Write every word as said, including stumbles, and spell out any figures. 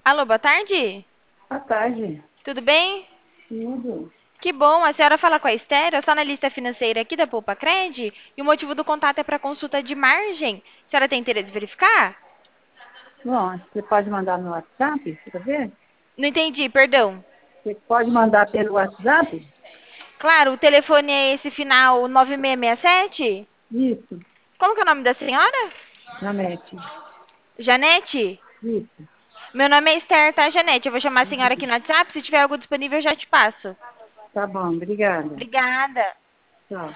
Alô, boa tarde. Boa tarde. Tudo bem? Tudo. Que bom, a senhora fala com a Esther, eu sou analista financeira aqui da Poupa Cred e o motivo do contato é para consulta de margem. A senhora tem interesse em verificar? Bom, você pode mandar no WhatsApp, quer ver? Não entendi, perdão. Você pode mandar pelo WhatsApp? Claro, o telefone é esse final nove seis seis sete? Isso, Como que é o nome da senhora? na net. Janete? Isso. Meu nome é Esther, tá, Janete? Eu vou chamar a senhora aqui no WhatsApp, se tiver algo disponível eu já te passo. Tá bom, obrigada. Obrigada. Tchau.